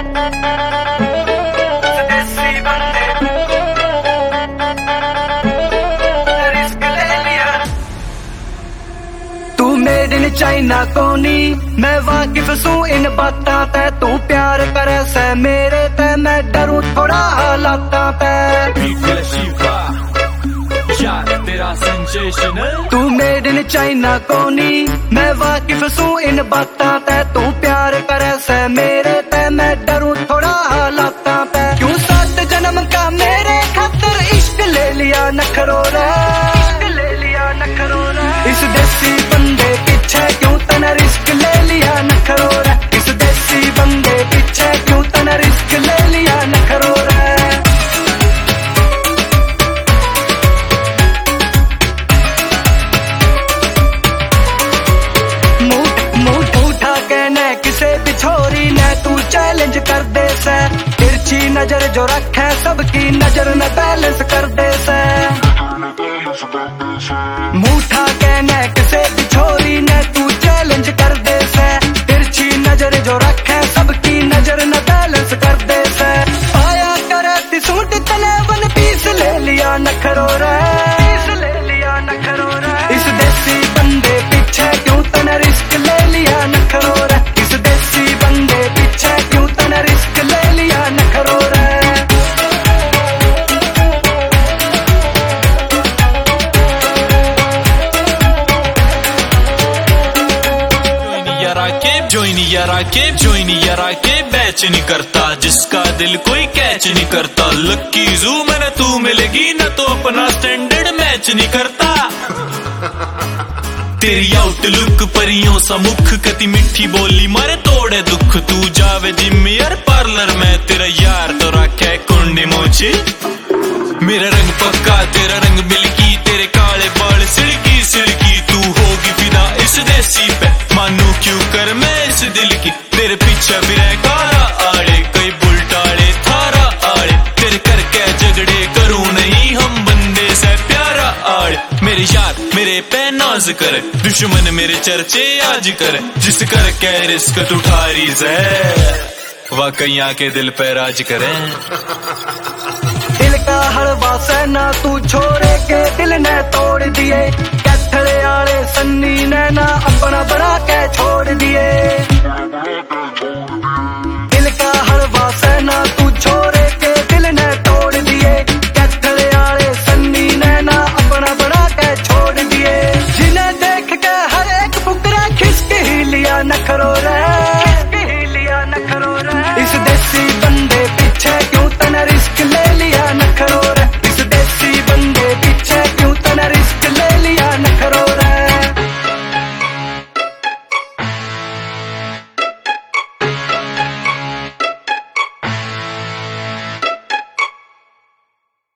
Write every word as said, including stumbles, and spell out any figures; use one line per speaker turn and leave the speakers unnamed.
तू made in China कोनी, मैं वाकिफ सू इन बातां ते। तू प्यार करे से मेरे ते, मैं डरूं थोड़ा हालातां ते। तू मेड इन चाइना कोनी, मैं वाकिफ सू इन बातां ते। तू प्यार करे से मेरे ते, मैं डरूं थोड़ा हालातां ते। क्यों सात जन्म का मेरे खातिर इश्क ले लिया नखरो रे, इश्क ले लिया नखरो रे। इस देसी बंदे पीछे क्यों तना रिस्क ले लिया नखरो रे। इस देसी बंदे पीछे क्यों तना रिस्क ले लिया नखरो रे। चैलेंज कर दे से, तिरछी नजर जो रखे सबकी नजर न बैलेंस कर दे से। मूठा कहने किसे भी छोरी ने, तू चैलेंज कर दे से। तिरछी नजर जो रखे सबकी नजर न बैलेंस कर दे से। आया करे ती सूट तले वन पीस ले लिया नखरो रे, पीस ले लिया नखरो रे। इस देसी बंदे पीछे क्यों तना रिस्क ले लिया नखरो रे। इस देसी बंदे पीछे क्यों तना रिस्क ले लिया नखरो रे।
जोइनी यारा के जोइनी यारा के बैच नहीं करता, जिसका दिल कोई कैच नहीं करता। लक्की जू में न तू मिलेगी न तो अपना स्टैंडर्ड मैच नहीं करता। तेरी आउटलुक परियों सा मुख, कति मिठी बोली मारे तोड़े दुख। तू जावे जिम यार पार्लर में, तेरा यार तो रखे कुंडी मोची। मेरा रंग पक्का तेरा रंग मिल्की, तेरे काले बाल सिल्की सिल्की। तू होगी फिदा इस देसी पे, मानू क्यों कर मैं इस दिल की। तेरे पीछे भी रह कारा आड़े, कई बुलटाड़े थारा आड़े। तेरे करके झगड़े करूं नहीं हम बंदे से प्यारा आड़े। मेरे यार मेरे पे नाज करे, दुश्मन मेरे चर्चे आज करे। जिस करके रिस्क तू उठारी से, वाकई आके दिल पे राज करे।
दिल का हलवा सहना तू छोरे के दिल ने तोड़ दिए। कैथड़े आले सन्नी ने ना अपना बना के छोड़ दिए।